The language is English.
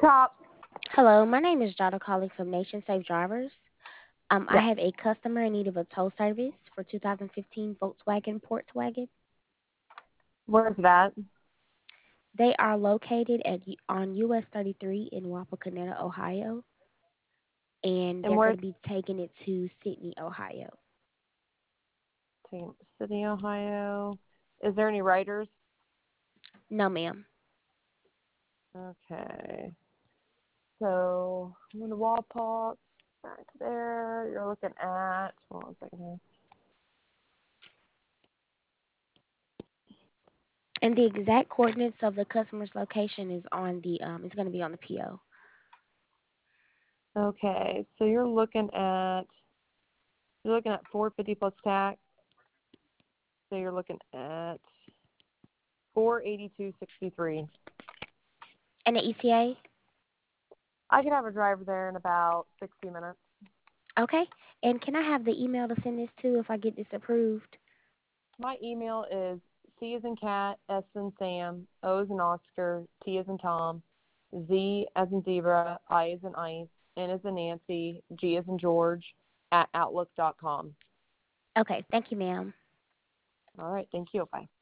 Top. Hello, my name is Jada calling from Nation Safe Drivers. I Yes. have a customer in need of a tow service for 2015 Volkswagen Portwagon. Where's that? They are located on US 33 in Wapakoneta, Ohio, and And they're where's going to be taking it to Sydney, Ohio. Sydney, Ohio? Is there any writers? No, ma'am. Okay. So I'm going to Walpole. Back there. You're looking at. Hold on a second here. And the exact coordinates of the customer's location is on the it's going to be on the PO. Okay. So you're looking at 450 plus tax. So you're looking at 482.63. And the ETA? I could have a driver there in about 60 minutes. Okay. And can I have the email to send this to if I get this approved? My email is C as in cat, S as in Sam, O as in Oscar, T as in Tom, Z as in zebra, I as in ice, N as in Nancy, G as in George, @outlook.com. Okay. Thank you, ma'am. All right. Thank you. Bye.